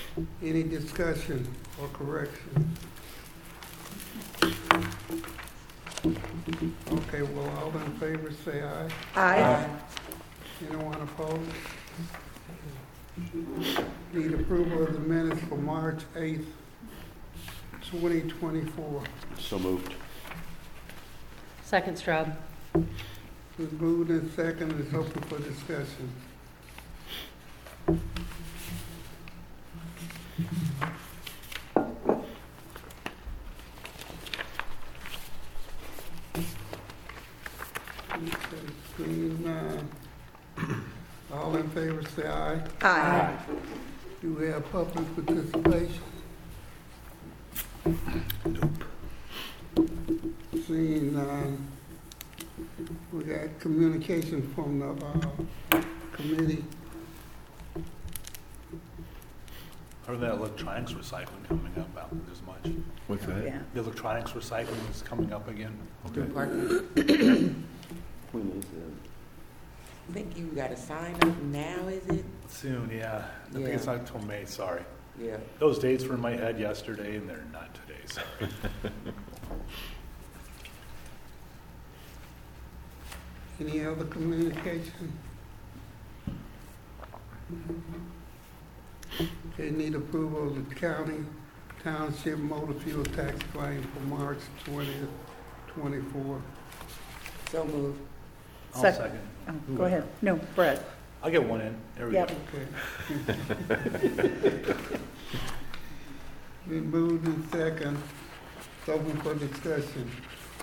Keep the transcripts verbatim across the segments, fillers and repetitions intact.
Any discussion or correction? Okay, well, all in favor say aye. Aye. Anyone opposed? Need approval of the minutes for March eighth, twenty twenty-four. So moved. Second, Straub. It's moved and second, it's open for discussion. Okay, seeing none. All in favor say aye. Aye. Do we have public participation? Nope. Seeing none. We got communication from the uh, committee. Or that electronics recycling coming up out as much. What's that? Yeah. The electronics recycling is coming up again. Okay. I think you got to sign up now, is it? Soon, yeah. I think Yeah. it's not until May, sorry. Yeah. Those dates were in my head yesterday and they're not today, sorry. Any other communication? Okay, need approval of the county township motor fuel tax claim for March twentieth, twenty-four. So moved. I'll Sec- second. Oh, go ahead. No, Brett. I'll get one in. There we Yep. go. Okay. Been moved in second. It's open for discussion.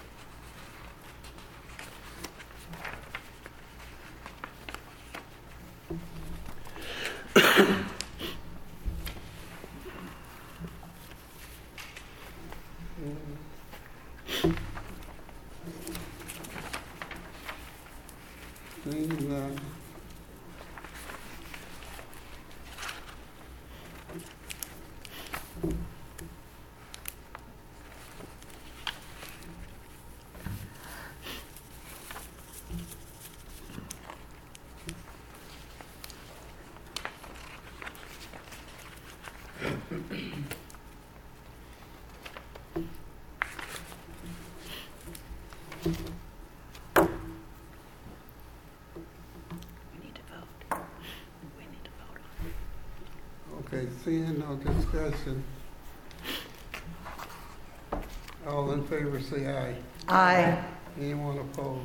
Seeing none. We need to vote. We need to vote on Okay, seeing no discussion. All in favor say aye. it. Aye. Anyone opposed?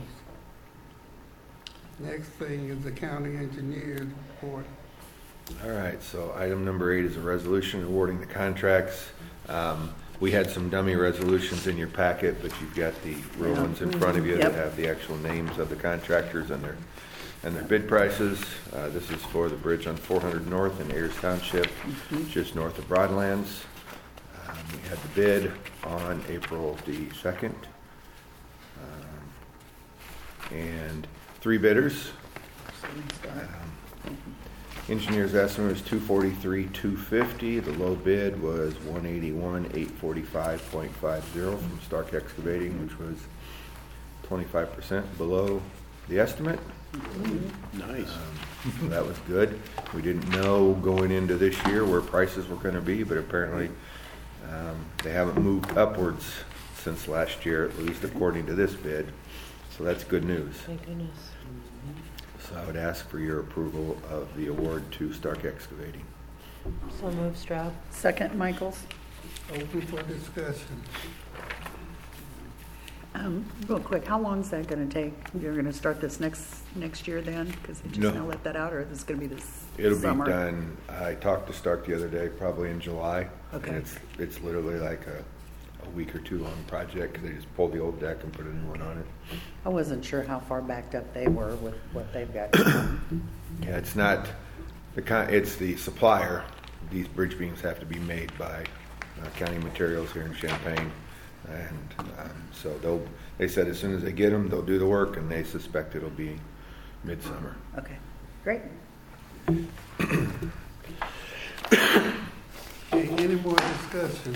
Next thing is the county engineer's report. All right, so item number eight is a resolution awarding the contracts. Um, We had some dummy resolutions in your packet, but you've got the real ones in front of you that Yep. have the actual names of the contractors and their, and their bid prices. Uh, This is for the bridge on four hundred North in Ayers Township, just north of Broadlands. Um, We had the bid on April the second. Um, And three bidders. Um, Engineer's estimate was two forty-three, two fifty. The low bid was one eighty-one, eight forty-five point five zero from Stark Excavating, which was twenty-five percent below the estimate. Nice. Um, so that was good. We didn't know going into this year where prices were going to be, but apparently um, they haven't moved upwards since last year, at least according to this bid. So that's good news. Thank goodness. So I would ask for your approval of the award to Stark Excavating. So move, Straub. Second, Michaels. Open for discussion. Um, real quick, how long is that gonna take? You're gonna start this next, next year then? Because they just No. now let that out, or is this gonna be this It'll summer? be done, I talked to Stark the other day, probably in July. Okay. And it's, it's literally like a, a week or two long project, 'cause they just pulled the old deck and put a new one on it. I wasn't sure how far backed up they were with what they've got. Yeah, it's not, the con, it's the supplier. These bridge beams have to be made by uh, County Materials here in Champaign. And um, so they'll, they said as soon as they get them, they'll do the work, and they suspect it'll be midsummer. Okay, great. Okay, any more discussion?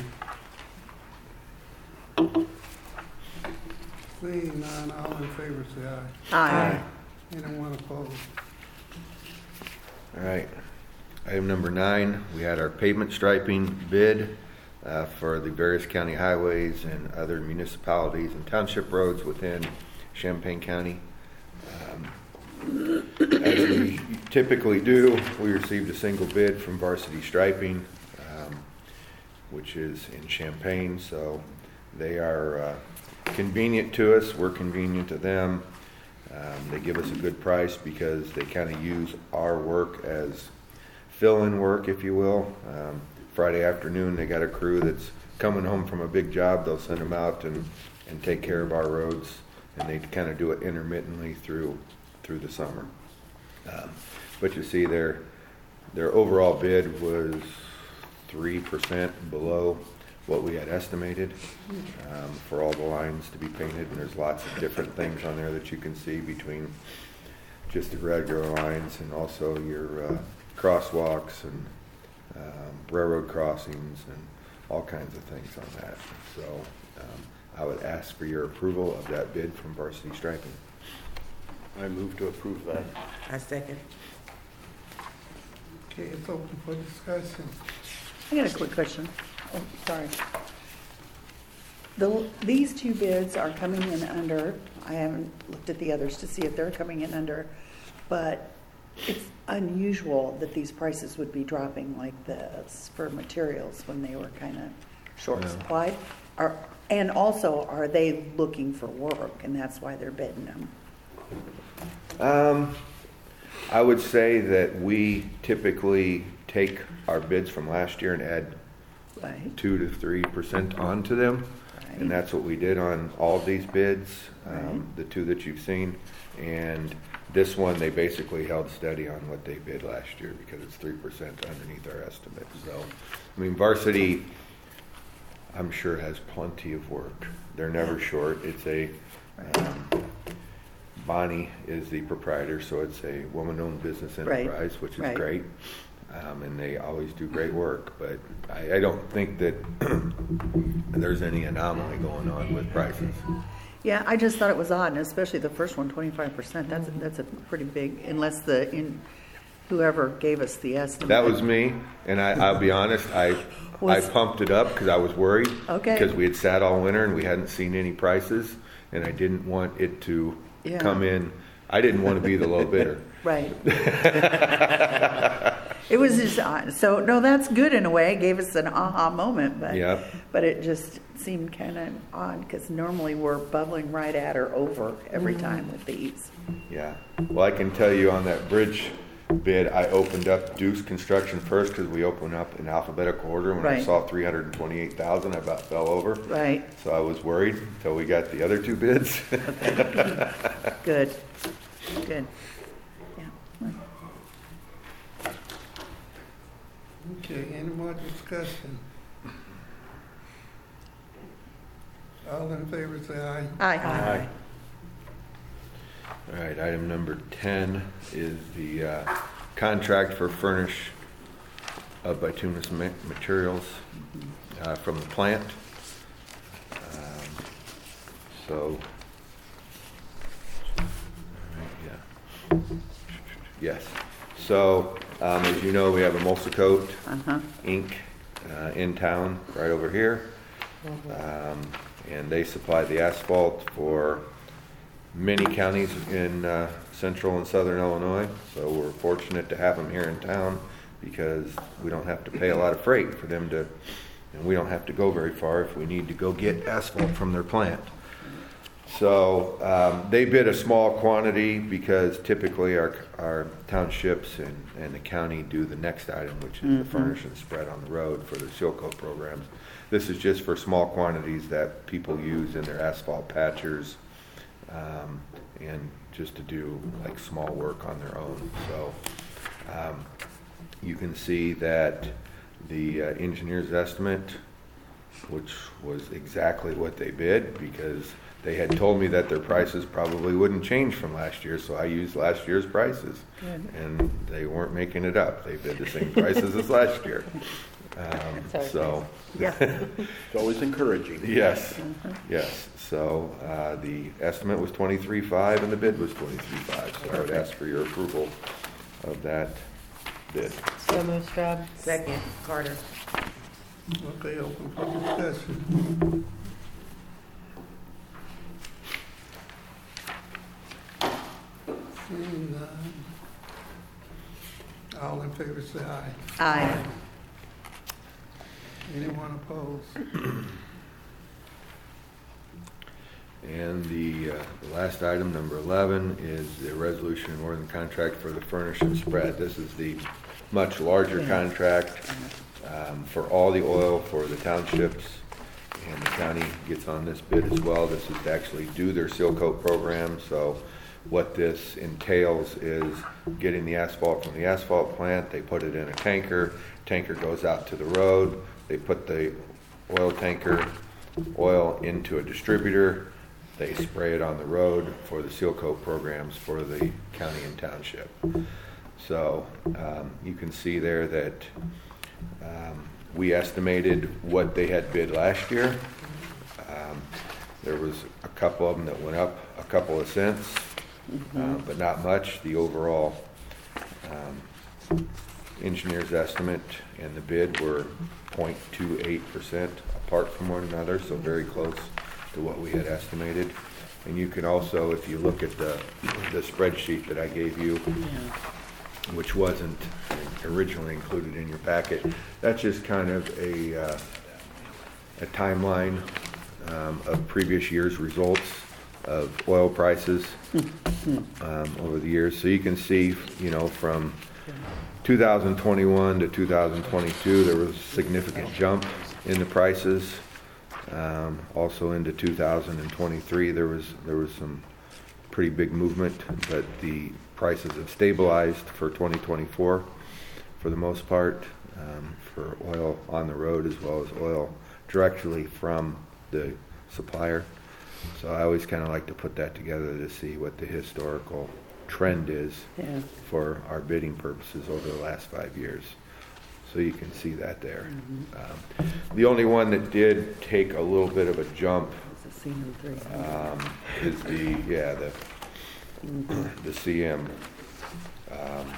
Seeing none, all in favor say aye. Aye. Anyone opposed? All right. Item number nine, we had our pavement striping bid uh, for the various county highways and other municipalities and township roads within Champaign County. Um, as we typically do, we received a single bid from Varsity Striping, um, which is in Champaign, so they are uh, convenient to us. We're convenient to them. Um, they give us a good price because they kind of use our work as fill-in work, if you will. Um, Friday afternoon, they got a crew that's coming home from a big job. They'll send them out and, and take care of our roads, and they kind of do it intermittently through through the summer. Um, but you see, their their overall bid was three percent below what we had estimated um, for all the lines to be painted, and there's lots of different things on there that you can see between just the regular lines and also your uh, crosswalks and um, railroad crossings and all kinds of things on that. So um, I would ask for your approval of that bid from Varsity Striping. I move to approve that. I second. Okay, it's open for discussion. I got a quick question. Oh, sorry. The, these two bids are coming in under, I haven't looked at the others to see if they're coming in under, but it's unusual that these prices would be dropping like this for materials when they were kind of short Yeah. supplied. Are, and also, are they looking for work, and that's why they're bidding them? Um, I would say that we typically take our bids from last year and add Right. two to three percent onto them, Right. and that's what we did on all these bids, um, Right. the two that you've seen. And this one, they basically held steady on what they bid last year because it's three percent underneath our estimate. So, I mean, Varsity, I'm sure, has plenty of work. They're never short. It's a, um, Bonnie is the proprietor, so it's a woman-owned business Right. enterprise, which is Right. great. Um, and they always do great work, but I, I don't think that there's any anomaly going on with prices. Yeah, I just thought it was odd, and especially the first one, twenty-five percent. That's, that's a pretty big, unless the, in whoever gave us the estimate. That was me, and I, I'll be honest, I, I Was- pumped it up because I was worried. Okay. Because we had sat all winter and we hadn't seen any prices, and I didn't want it to Yeah. come in. I didn't want to be the low bidder. Right. It was just odd. So, no, that's good in a way. It gave us an aha moment, but Yep. but it just seemed kind of odd because normally we're bubbling right at or over every time with these. Yeah. Well, I can tell you on that bridge bid, I opened up Deuce Construction first because we opened up in alphabetical order. When I Right. saw three hundred twenty-eight thousand, I about fell over. Right. So I was worried until we got the other two bids. Good. Good. Yeah. Okay, any more discussion? All in favor, say aye. Aye. Aye. All right, item number ten is the uh, contract for furnish of bituminous ma- materials uh, from the plant. Um, So, all right, yeah. Yes. So, um, as you know, we have Emulsicoat Uh-huh. Incorporated uh, in town, right over here. Um, and they supply the asphalt for many counties in uh, central and southern Illinois. So we're fortunate to have them here in town because we don't have to pay a lot of freight for them to, and we don't have to go very far if we need to go get asphalt from their plant. So um, they bid a small quantity because typically our, our townships and, and the county do the next item, which is the furnish and spread on the road for their seal coat programs. This is just for small quantities that people use in their asphalt patchers um, and just to do like small work on their own. So um, you can see that the uh, engineer's estimate, which was exactly what they bid because they had told me that their prices probably wouldn't change from last year, so I used last year's prices. Good. And they weren't making it up. They bid the same prices as last year. Um, so, Yeah. It's always encouraging. yes, yes. So uh, the estimate was twenty-three five and the bid was twenty-three five. So I would ask for your approval of that bid. So moved, Strab. Second, Carter. Okay, open for discussion. Seeing none. All in favor say aye. Aye. Anyone opposed? And the, uh, the last item, number eleven, is the resolution and awarding the contract for the furnish and spread. This is the much larger Yeah. contract um, for all the oil for the townships, and the county gets on this bid as well. This is to actually do their seal coat program, so what this entails is getting the asphalt from the asphalt plant, they put it in a tanker, tanker goes out to the road, they put the oil tanker oil into a distributor, they spray it on the road for the seal coat programs for the county and township. So um, you can see there that um, we estimated what they had bid last year. Um, there was a couple of them that went up a couple of cents, uh, but not much. The overall um, engineer's estimate and the bid were zero point two eight percent apart from one another, so very close to what we had estimated. And you can also, if you look at the, the spreadsheet that I gave you, which wasn't originally included in your packet, that's just kind of a, uh, a timeline um, of previous year's results of oil prices um, over the years. So you can see, you know, from two thousand twenty-one to two thousand twenty-two, there was a significant jump in the prices. Um, also into two thousand twenty-three, there was there was some pretty big movement, but the prices have stabilized for twenty twenty-four for the most part, um, for oil on the road as well as oil directly from the supplier. So I always kind of like to put that together to see what the historical trend is Yeah. for our bidding purposes over the last five years. So you can see that there. Um, the only one that did take a little bit of a jump It's a C M three hundred. um, is the, yeah, the, the C M. Um,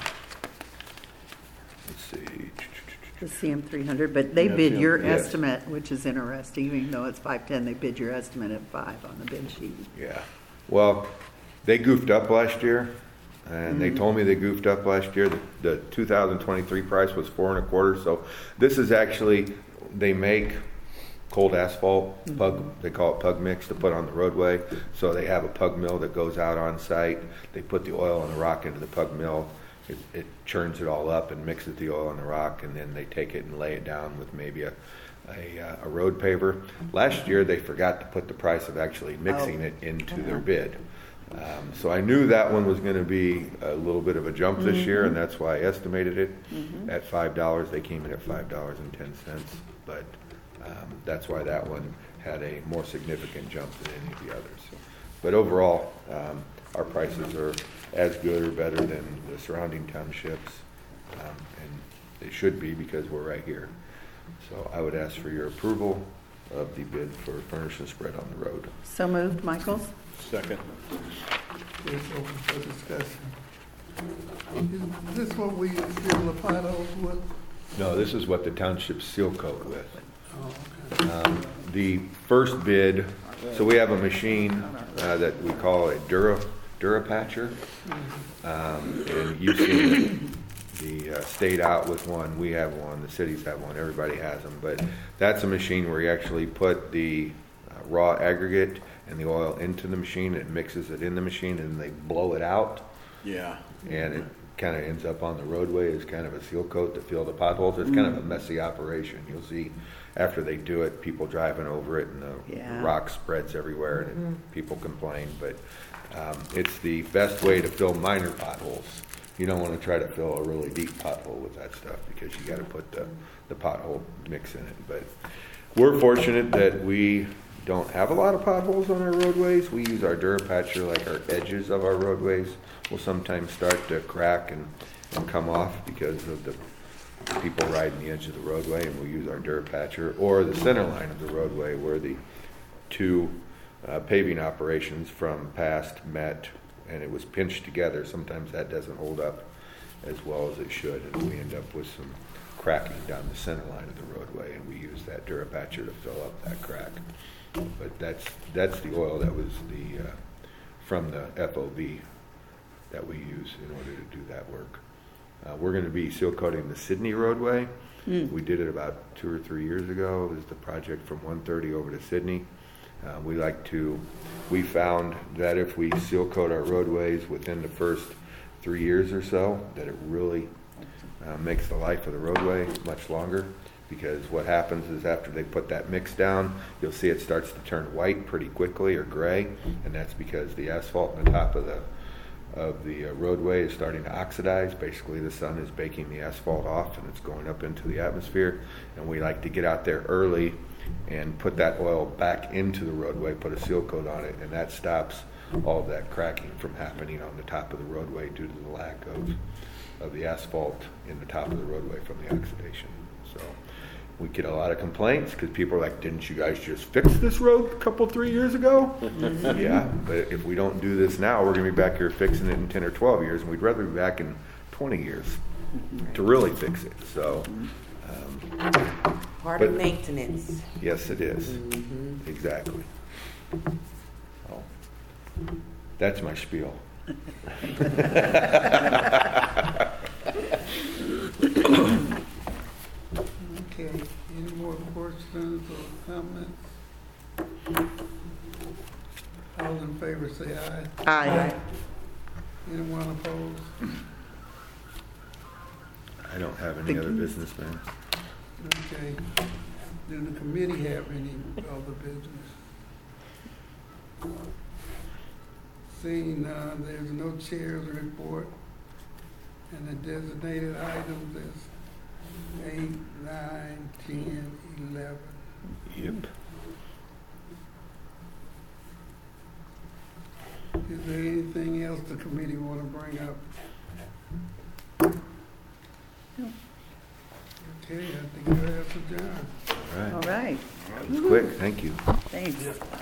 let's see. The C M three hundred, but they Yeah, bid C M, your yes. estimate, which is interesting, even though it's five ten, they bid your estimate at five on the bid sheet. Yeah. Well, they goofed up last year, and they told me they goofed up last year. The, the two thousand twenty-three price was four and a quarter. So this is actually, they make cold asphalt, pug, they call it pug mix to put on the roadway. So they have a pug mill that goes out on site. They put the oil and the rock into the pug mill. It, it churns it all up and mixes the oil and the rock, and then they take it and lay it down with maybe a a, uh, a road paver. Last year they forgot to put the price of actually mixing Oh. it into their bid. Um, so I knew that one was going to be a little bit of a jump this year, and that's why I estimated it at five dollars. They came in at five dollars and ten cents, but um, that's why that one had a more significant jump than any of the others. So, but overall, um, our prices are as good or better than the surrounding townships, um, and they should be because we're right here. So I would ask for your approval of the bid for furnish and spread on the road. So moved, Michaels? Second. It's open for discussion. Is this what we seal the potholes with? No, this is what the township seal coat with. Oh, okay. Um, the first bid, so we have a machine uh, that we call a Dura Durapatcher, um, and you've seen the, the uh, state out with one. We have one. The cities have one. Everybody has them. But that's a machine where you actually put the uh, raw aggregate and the oil into the machine. It mixes it in the machine, and they blow it out, Yeah. and it kind of ends up on the roadway as kind of a seal coat to fill the potholes. It's kind of a messy operation. You'll see after they do it, people driving over it, and the Yeah. rock spreads everywhere, and it, people complain. But um, it's the best way to fill minor potholes. You don't want to try to fill a really deep pothole with that stuff because you got to put the, the pothole mix in it. But we're fortunate that we don't have a lot of potholes on our roadways. We use our Durapatcher, like our edges of our roadways will sometimes start to crack and, and come off because of the people riding the edge of the roadway, and we'll use our Durapatcher, or the center line of the roadway where the two uh, paving operations from past met and it was pinched together. Sometimes that doesn't hold up as well as it should, and we end up with some cracking down the center line of the roadway, and we use that Durapatcher to fill up that crack. But that's, that's the oil that was the, uh, from the F O B that we use in order to do that work. Uh, we're gonna be seal coating the Sydney roadway. Mm. We did it about two or three years ago. It was the project from one thirty over to Sydney. Uh, we like to, we found that if we seal coat our roadways within the first three years or so, that it really uh, makes the life of the roadway much longer, because what happens is after they put that mix down, you'll see it starts to turn white pretty quickly, or gray, and that's because the asphalt on the top of the of the uh, roadway is starting to oxidize. Basically, the sun is baking the asphalt off and it's going up into the atmosphere, and we like to get out there early and put that oil back into the roadway, put a seal coat on it, and that stops all of that cracking from happening on the top of the roadway due to the lack of of the asphalt in the top of the roadway from the oxidation. So we get a lot of complaints because people are like, didn't you guys just fix this road a couple, three years ago? Yeah, but if we don't do this now, we're gonna be back here fixing it in ten or twelve years, and we'd rather be back in twenty years to really fix it, so. um, Part But- of maintenance. Yes, it is, Mhm. exactly. Oh, that's my spiel. Okay, any more questions or comments? All in favor say aye. Aye. Anyone opposed? I don't have any other business, man. Okay. Do the committee have any other business? Seeing none, there's no chair's report, and the designated items is eight, nine, ten, eleven. Yep. Is there anything else the committee want to bring up? No. Okay, I think that's adjourned. All right. All right, That was quick, thank you. thanks.